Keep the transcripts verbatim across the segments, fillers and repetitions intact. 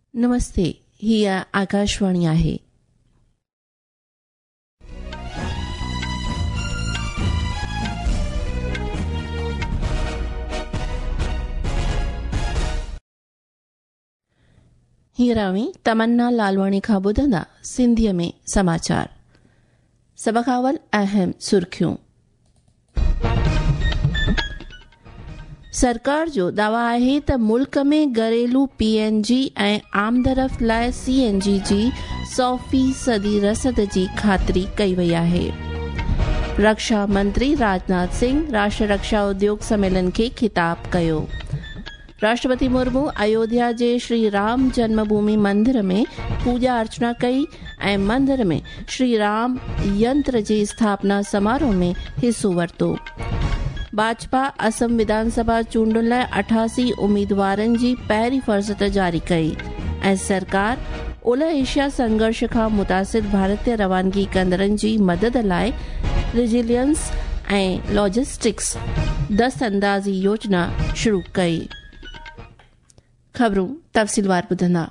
नमस्ते, ही आकाशवाणी आहे. हीरावी तमन्ना लालवाणी खां ॿुधंदा सिंधीअ में समाचार. सभ खां अवल अहम सुर्खियूं. सरकार जो दावा आहे त मुल्क में घरेलू पीएनजी ऐं आमदरफ़्त लाइ सीएनजी जी सौ फीसदी रसद जी ख़ातिरी कई वई आहे. रक्षा मंत्री राजनाथ सिंह राष्ट्र रक्षा उद्योग सम्मेलन खे ख़िताब कयो. राष्ट्रपति मुर्मू अयोध्या जे श्री राम जन्मभूमि मंदिर में पूजा अर्चना कई ऐं मंदिर में श्री राम यंत्र जी स्थापना समारोह में हिस्सो वरितो. भाजपा असम विधानसभा चूंडुनि लाइ अठासी उम्मीदवारनि जी पहिरीं फ़हरिस्त जारी कई ऐं सरकार ओलह एशिया संघर्ष खां मुतासिर भारतीय रवानगी कंदड़नि जी मदद लाइ रिजिलियंस ऐं लॉजिस्टिक्स दस्तअंदाज़ी योजना शुरू कई. ख़बरूं तफ़सीलवार ॿुधंदा.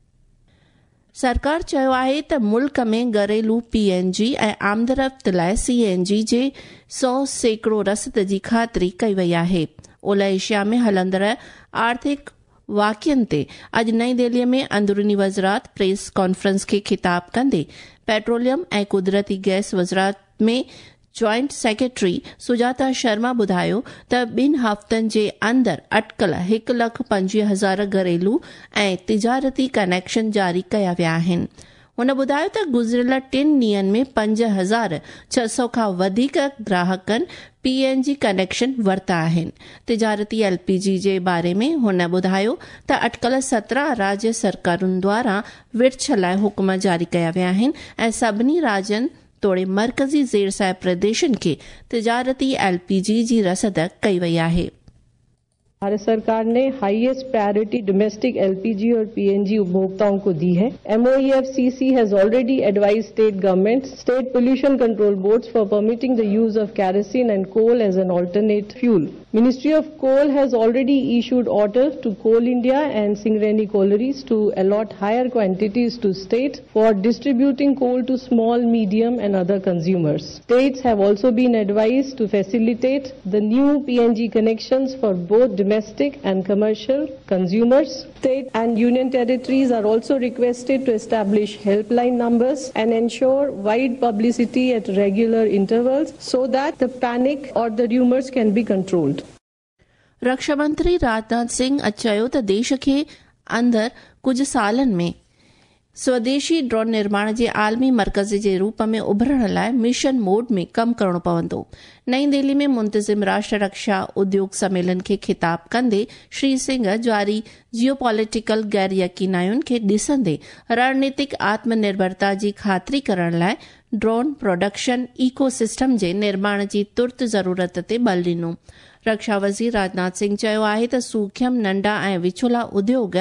सरकार चयो आहे त मुल्क में घरेलू पीएनजी ऐं आमदरफ़्त लाइ सीएनजी जे सौ सैकड़ो रसद जी ख़ातिरी कई वई आहे. ओलह एशिया में हलंदड़ आर्थिक वाक़िअनि ते अॼु नई दिल्लीअ में अंदरूनी वज़ारत प्रेस कॉन्फ्रेंस खे ख़िताब कंदे पेट्रोलियम ऐं कुदरती गैस वज़ारत में जॉइंट सेक्रेटरी सुजाता शर्मा ॿुधायो त ॿिनि हफ़्तनि जे अंदरि अटकल हिकु लख पंजवीह हज़ार घरेलू ऐं तिजारती कनेक्शन जारी कया विया आहिनि. हुन ॿुधायो त गुज़िरियल टिनि ॾींहनि में पंज हज़ार छह सौ खां वधीक ग्राहकनि पीएनजी कनेक्शन वरिता आहिनि. तिजारती एलपीजी जे बारे में हुन ॿुधायो त अटकल सत्रहं राज्य सरकारुनि द्वारा विर्छ लाइ हुकुम जारी कया विया आहिनि ऐं सभिनी राज्यनि तोड़े मरकज़ी ज़ेर साहिब प्रदेशनि खे तिजारती एलपीजी जी रसद कई वई आहे. भारत सरकार ने हाईएस्ट प्रायोरिटी डोमेस्टिक एलपीजी और पीएनजी उपभोक्ताओं को दी है. MoEFCC has already advised state government, state pollution control boards for permitting the use of kerosene and coal as an alternate fuel. Ministry of Coal has already issued orders to Coal India and Singareni Collieries to allot higher quantities to states for distributing coal to small, medium and other consumers. States have also been advised to facilitate the new P N G connections for both domestic and commercial consumers. State and union territories are also requested to establish helpline numbers and ensure wide publicity at regular intervals so that the panic or the rumors can be controlled. रक्षा मंत्री राजनाथ सिंह चयो त देश खे अंदर कुछ सालनि में स्वदेशी ड्रोन निर्माण जे आलमी मरकज़ जे रूप में उभरण लाइ मिशन मोड में कम करणो पवंदो. नई दिल्ली में मुंतज़िम राष्ट्र रक्षा उद्योग सम्मेलन खे ख़िताब कंदे श्री सिंह जारी जियोपॉलिटिकल गैर यकीनायुनि खे ॾिसंदे रणनीतिक आत्मनिर्भरता जी ख़ातिरी करण लाइ ड्रोन प्रोडक्शन इकोसिस्टम जे निर्माण जी तुर्त ज़रूरत ते बल ॾिनो. रक्षा वज़ीर राजनाथ सिंह चयो आहे त सूक्ष्म नंढा ऐं विछोला उद्योग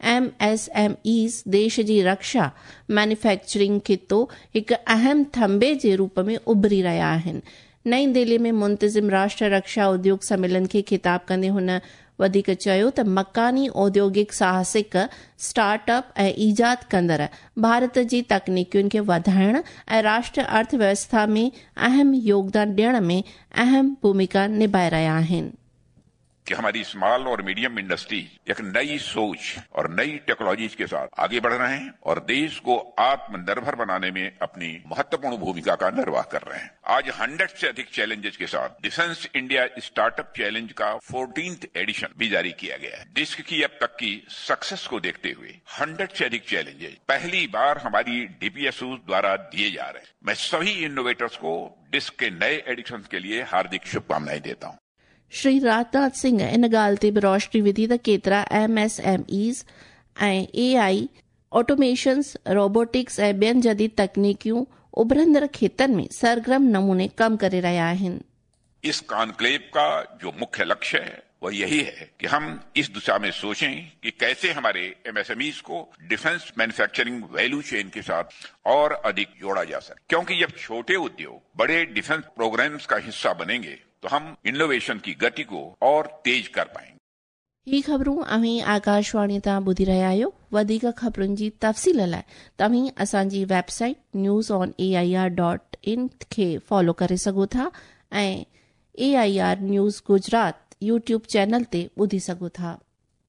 एमएसएमईज़ देश जी रक्षा मैन्युफैक्चरिंग खितो हिकु अहम थंबे जे रूप में उभरी रहिया आहिनि. नई दिल्ली में मुंतज़िम राष्ट्र रक्षा उद्योग सम्मेलन खे ख़िताब कंदे हुन वधीक चयो त मकानी औद्योगिक साहसिक स्टार्टअप ऐं ईजाद कंदड़ भारत जी तकनीकियुनि खे वधाइण ऐं राष्ट्र अर्थव्यवस्था में अहम योगदान ॾियण में अहम भूमिका निभाए रहिया आहिनि. कि हमारी स्मॉल और मीडियम इंडस्ट्री एक नई सोच और नई टेक्नोलॉजीज के साथ आगे बढ़ रहे हैं और देश को आत्मनिर्भर बनाने में अपनी महत्वपूर्ण भूमिका का निर्वाह कर रहे हैं. आज हंड्रेड से अधिक चैलेंजेस के साथ डिफेंस इंडिया स्टार्टअप चैलेंज का फोर्टीन्थ एडिशन भी जारी किया गया है. डिस्क की अब तक की सक्सेस को देखते हुए हंड्रेड से अधिक चैलेंजेस पहली बार हमारी डीपीएसओ द्वारा दिए जा रहे हैं. मैं सभी इनोवेटर्स को डिस्क के नए एडिशन के लिए हार्दिक शुभकामनाएं देता हूं. श्री राजनाथ सिंह इन ॻाल्हि ते बि रोशनी विधी त केतिरा एमएसएमईज़ ऐं एआई ऑटोमेशन्स रोबोटिक्स ऐं ॿियनि जदीद तकनीकियूं उभरंदड़ खेतनि में सरगर्म नमूने कम करे रहिया आहिनि. इस कॉन्क्लेव का जो मुख्य लक्ष्य है वह यही है कि हम इस दिशा में सोचें कि कैसे हमारे एमएसएमईज को डिफेंस मैन्युफैक्चरिंग वैल्यू चेन के साथ और अधिक जोड़ा जा सके. क्योंकि जब छोटे उद्योग बड़े डिफेंस प्रोग्राम्स का हिस्सा बनेंगे तो हम इनोवेशन की गति को और तेज कर पाएंगे. ही ख़बरूं अव्हीं आकाशवाणी तां ॿुधी रहिया आहियो। वधीक ख़बरुनि जी तफ़सील लाइ तव्हीं असांजी website news on A I R dot in खे फॉलो करे सघो था ऐं A I R news Gujarat YouTube channel ते ॿुधी सघो था।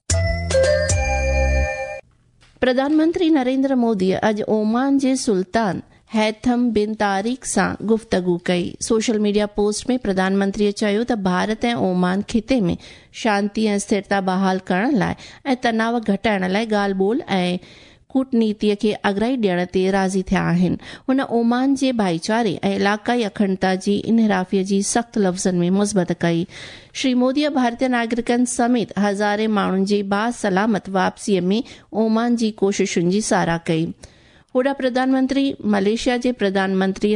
प्रधानमंत्री नरेंद्र मोदी अॼु ओमान जे सुल्तान हैथम बिन तारिक सां गुफ़्तगू कई। सोशल मीडिया पोस्ट में प्रधानमंत्रीअ चयो त भारत ऐं ओमान खिते में शांती ऐं स्थिरता बहाल करण लाइ ऐं तनाव घटाइण लाइ ॻाल्हि ॿोल ऐं कूटनीतिअ खे अॻराई ॾियण ते राज़ी थिया आहिनि। हुन ओमान जे भाईचारे ऐं इलाक़ाई अखंडता जी इनहराफ़ीअ जी सख़्त लफ़्ज़नि में मुस्बत कई। श्री मोदीअ भारतीय नागरिकनि समेत हज़ारे माण्हुनि जी बासलामत वापसीअ में ओमान जी कोशिशुनि जी साराह कई। होॾा प्रधानमंत्री मलेशिया जे प्रधानमंत्री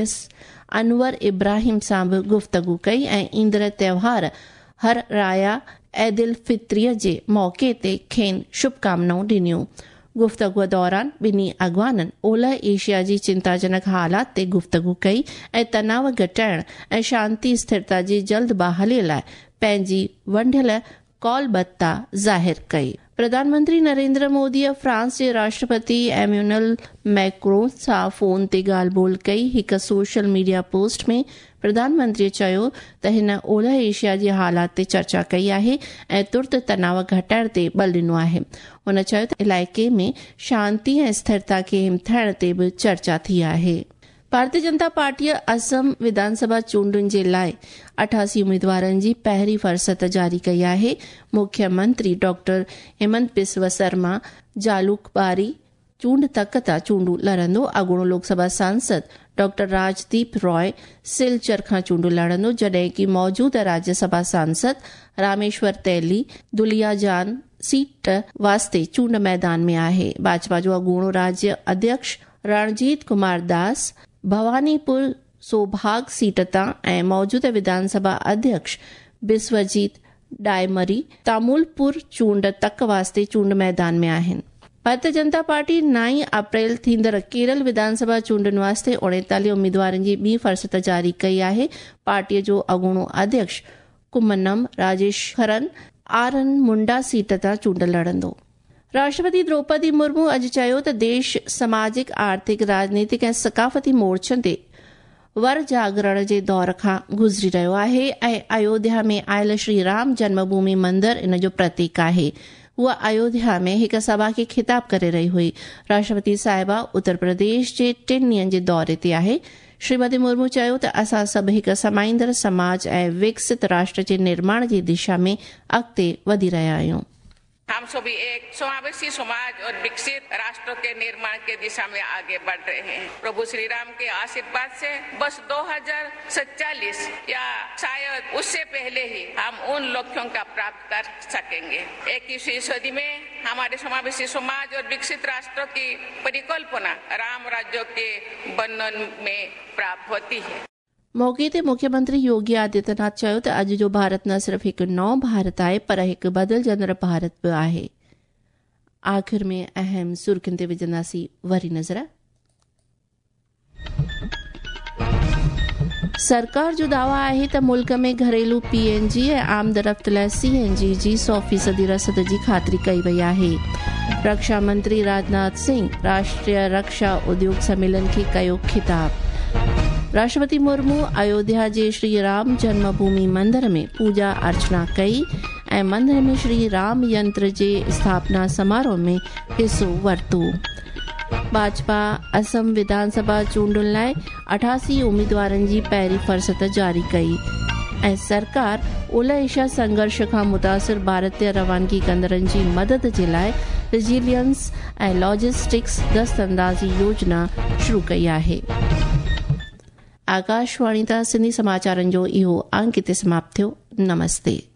अनवर इब्राहिम सां बि गुफ़्तगू कई ऐं ईंदड़ त्योहार हर राया ऐदिल फित्रीअ जे मौक़े ते खेनि शुभकामनाऊं ॾिनियूं। गुफ़्तगूअ दौरान ॿिन्ही अॻवाननि ओलह एशिया जी चिंताजनक हालात ते गुफ़्तगू कई ऐं तनाव घटाइण ऐं शांती स्थिरता जी जल्द बहालीअ लाइ पंहिंजी वंढियल कौलबत्ता ज़ाहिर कई। प्रधानमंत्री नरेंद्र मोदीअ फ्रांस जे राष्ट्रपति एम्यूनल मैक्रोन सां फोन ते ॻाल्हि ॿोल कई। हिक सोशल मीडिया पोस्ट में प्रधानमंत्रीअ चयो त हिन ओलह एशिया जे हालात ते चर्चा कई आहे ऐं तुर्त तनाव घटाइण ते बल ॾिनो आहे। हुन चयो त इलाइक़े में शांती ऐं स्थिरता खे हिमथाइण ते बि चर्चा थी आहे। भारतीय जनता पार्टीअ असम विधानसभा चूंडुनि जे लाइ अठासी उम्मीदवारनि जी पहिरीं फ़हरिस्त जारी कई आहे। मुख्यमंत्री डॉक्टर हेमंत बिस्व शर्मा जालूकबारी चूंड तक तां चूंडू लड़ंदो। अॻूणो लोकसभा सांसद डॉक्टर राजदीप रॉय सिलचर खां चूंडू लड़ंदो, जॾहिं की मौजूदा राज्यसभा सांसद रामेश्वर तैली दुलियाजान सीट वास्ते चूंड मैदान में आहे। भाजपा जो अॻूणो राज्य अध्यक्ष रणजीत कुमार दास भवानीपुर सोभाग सीट तां ऐं मौजूदा विधानसभा अध्यक्ष बिस्वजीत डायमरी तामुलपुर चूंड तक वास्ते चूंड मैदान में आहिनि। भारतीय जनता पार्टी नाई अप्रैल थींदड़ केरल विधानसभा चूंडुनि वास्ते उणेतालीह उम्मीदवारनि जी ॿी फ़हरिस्त जारी कई आहे। पार्टीअ जो अॻूणो अध्यक्ष कुम्मनम राजेश्वरन आरन मुंडा सीट तां चूंड लड़ंदो। राष्ट्रपति द्रौपदी मुर्मू अॼु चयो त देश सामाजिक आर्थिक राजनीतिक ऐं सकाफ़ती मोर्चनि ते वर जागरण जे दौर खां गुज़री रहियो आहे ऐं अयोध्या में आयल श्री राम जन्मभूमि मंदिर इन जो प्रतीक आहे। हूअ अयोध्या में हिक सभा खे खिताब करे रही हुई। राष्ट्रपति साहिबा उत्तर प्रदेश जे टिन ॾींहनि जे दौरे ते आहे। श्रीमती मुर्मू चयो त असां सभु हिक समाईंदड़ समाज ऐं विकसित राष्ट्र जे निर्माण जी दिशा में अॻिते वधी रहिया आहियूं। हम सभी एक समावेशी समाज और विकसित राष्ट्र के निर्माण के दिशा में आगे बढ़ रहे हैं। प्रभु श्री राम के आशीर्वाद से बस दो हजार सैतालीस या शायद उससे पहले ही हम उन लक्ष्यों का प्राप्त कर सकेंगे। इक्कीसवीं सदी में हमारे समावेशी समाज और विकसित राष्ट्र की परिकल्पना राम राज्य के वर्णन में प्राप्त होती है। मौके ते मुख्यमंत्री योगी आदित्यनाथ चयो त अॼु जो भारत न सिर्फ़ हिकु नओं भारत आहे पर हिकु बदिलजंदड़ भारत बि आहे। आख़िर में अहम सुर्खियुनि ते विझंदासीं वरी नज़र। सरकार जो दावा आहे त मुल्क में घरेलू पी एन जी ऐं आमदरफ़्त लाइ सी एन जी जी सौ फीसदी रसद जी ख़ातिरी कई वई आहे। रक्षा मंत्री राजनाथ सिंह राष्ट्रीय रक्षा उद्योग सम्मेलन खे कयो खिताब। राष्ट्रपति मुर्मू अयोध्या जे श्री राम जन्मभूमि मंदिर में पूजा अर्चना कई ऐं मंदिर में श्री राम यंत्र जे स्थापना समारोह में हिस्सो वरितो। भाजपा असम विधानसभा चूंडुनि लाइ अठासी उम्मीदवारनि जी पहिरीं फ़हरिस्त जारी कई ऐं सरकार ओलह एशिया संघर्ष खां मुतासिर भारतीय रवानगी कंदड़नि जी मदद जे लाइ रिजिलियंस ऐं लॉजिस्टिक्स दस्तंदाज़ी योजना शुरू कई आहे। आकाशवाणी तां सिंधी समाचारनि जो इहो अंक हिते समाप्त थियो। नमस्ते।